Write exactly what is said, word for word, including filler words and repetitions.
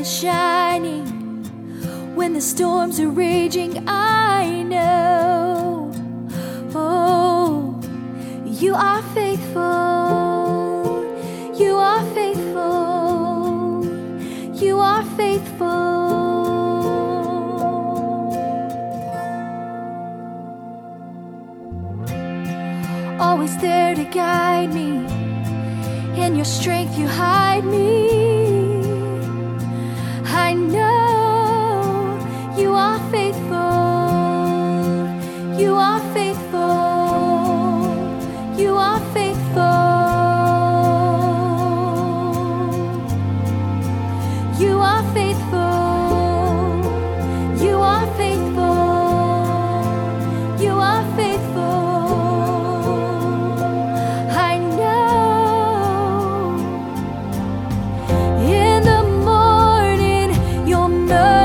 is shining, when the storms are raging, I know, oh, you are faithful, you are faithful, you are faithful. Always there to guide me, in your strength you hide me. I know you are faithful, you are faithful, you are faithful, you are faithful, you are faithful, you are faithful. I know in the morning your mercy